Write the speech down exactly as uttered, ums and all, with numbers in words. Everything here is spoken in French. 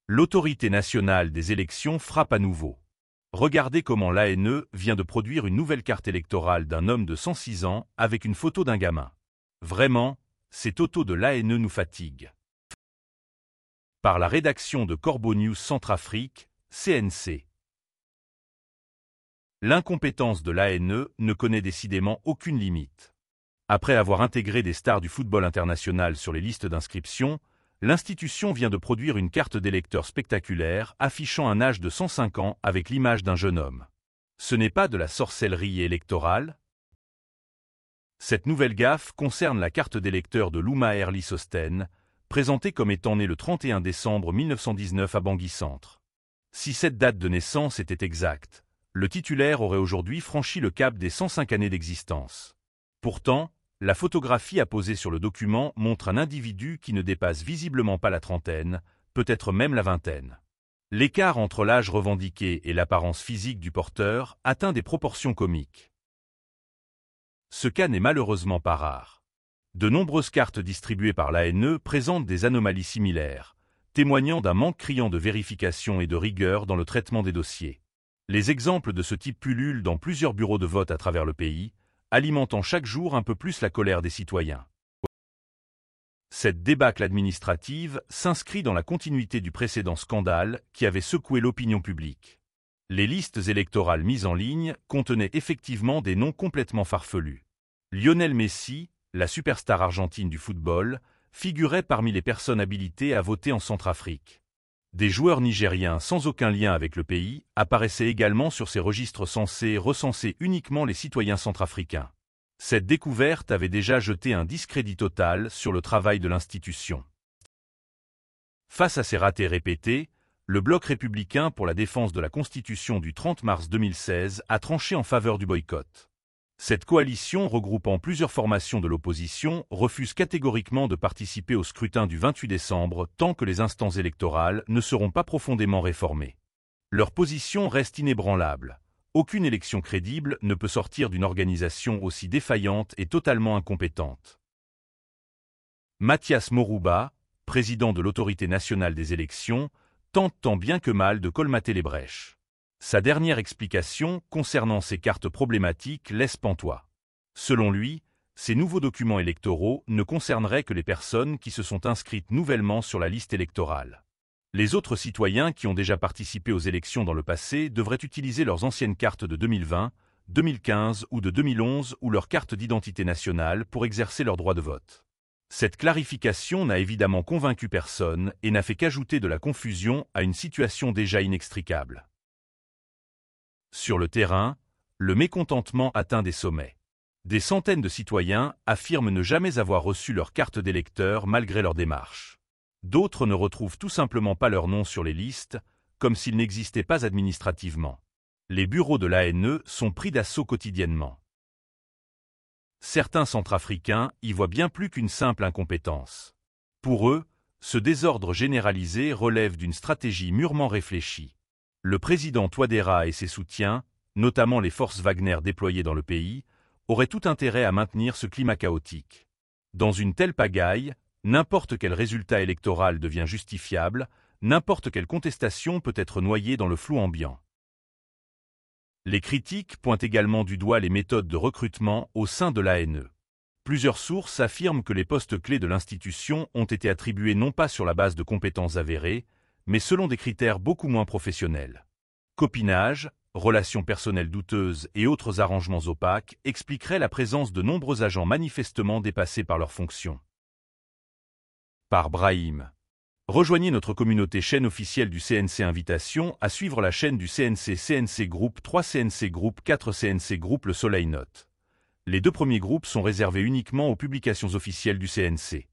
L'Autorité nationale des élections frappe à nouveau. Regardez comment l'A N E vient de produire une nouvelle carte électorale d'un homme de cent six ans avec une photo d'un gamin. Vraiment, ces totos de l'A N E nous fatiguent. Par la rédaction de Corbeau News Centrafrique, C N C. L'incompétence de l'A N E ne connaît décidément aucune limite. Après avoir intégré des stars du football international sur les listes d'inscription, l'institution vient de produire une carte d'électeur spectaculaire affichant un âge de cent cinq ans avec l'image d'un jeune homme. Ce n'est pas de la sorcellerie électorale? Cette nouvelle gaffe concerne la carte d'électeur de Louma Erli Sosten, présentée comme étant née le trente et un décembre mille neuf cent dix-neuf à Bangui Centre. Si cette date de naissance était exacte, le titulaire aurait aujourd'hui franchi le cap des cent cinq années d'existence. Pourtant, la photographie apposée sur le document montre un individu qui ne dépasse visiblement pas la trentaine, peut-être même la vingtaine. L'écart entre l'âge revendiqué et l'apparence physique du porteur atteint des proportions comiques. Ce cas n'est malheureusement pas rare. De nombreuses cartes distribuées par l'A N E présentent des anomalies similaires, témoignant d'un manque criant de vérification et de rigueur dans le traitement des dossiers. Les exemples de ce type pullulent dans plusieurs bureaux de vote à travers le pays, alimentant chaque jour un peu plus la colère des citoyens. Cette débâcle administrative s'inscrit dans la continuité du précédent scandale qui avait secoué l'opinion publique. Les listes électorales mises en ligne contenaient effectivement des noms complètement farfelus. Lionel Messi, la superstar argentine du football, figurait parmi les personnes habilitées à voter en Centrafrique. Des joueurs nigériens sans aucun lien avec le pays apparaissaient également sur ces registres censés recenser uniquement les citoyens centrafricains. Cette découverte avait déjà jeté un discrédit total sur le travail de l'institution. Face à ces ratés répétés, le Bloc républicain pour la défense de la Constitution du trente mars deux mille seize a tranché en faveur du boycott. Cette coalition, regroupant plusieurs formations de l'opposition, refuse catégoriquement de participer au scrutin du vingt-huit décembre tant que les instances électorales ne seront pas profondément réformées. Leur position reste inébranlable. Aucune élection crédible ne peut sortir d'une organisation aussi défaillante et totalement incompétente. Mathias Morouba, président de l'Autorité nationale des élections, tente tant bien que mal de colmater les brèches. Sa dernière explication concernant ces cartes problématiques laisse pantois. Selon lui, ces nouveaux documents électoraux ne concerneraient que les personnes qui se sont inscrites nouvellement sur la liste électorale. Les autres citoyens qui ont déjà participé aux élections dans le passé devraient utiliser leurs anciennes cartes de deux mille vingt, deux mille quinze ou de deux mille onze ou leur carte d'identité nationale pour exercer leur droit de vote. Cette clarification n'a évidemment convaincu personne et n'a fait qu'ajouter de la confusion à une situation déjà inextricable. Sur le terrain, le mécontentement atteint des sommets. Des centaines de citoyens affirment ne jamais avoir reçu leur carte d'électeur malgré leur démarche. D'autres ne retrouvent tout simplement pas leur nom sur les listes, comme s'ils n'existaient pas administrativement. Les bureaux de l'A N E sont pris d'assaut quotidiennement. Certains Centrafricains y voient bien plus qu'une simple incompétence. Pour eux, ce désordre généralisé relève d'une stratégie mûrement réfléchie. Le président Touadéra et ses soutiens, notamment les forces Wagner déployées dans le pays, auraient tout intérêt à maintenir ce climat chaotique. Dans une telle pagaille, n'importe quel résultat électoral devient justifiable, n'importe quelle contestation peut être noyée dans le flou ambiant. Les critiques pointent également du doigt les méthodes de recrutement au sein de l'A N E. Plusieurs sources affirment que les postes clés de l'institution ont été attribués non pas sur la base de compétences avérées, mais selon des critères beaucoup moins professionnels. Copinage, relations personnelles douteuses et autres arrangements opaques expliqueraient la présence de nombreux agents manifestement dépassés par leurs fonctions. Par Brahim. Rejoignez notre communauté chaîne officielle du C N C. Invitation à suivre la chaîne du C N C C N C Group trois C N C Group quatre C N C Group Le Soleil Note. Les deux premiers groupes sont réservés uniquement aux publications officielles du C N C.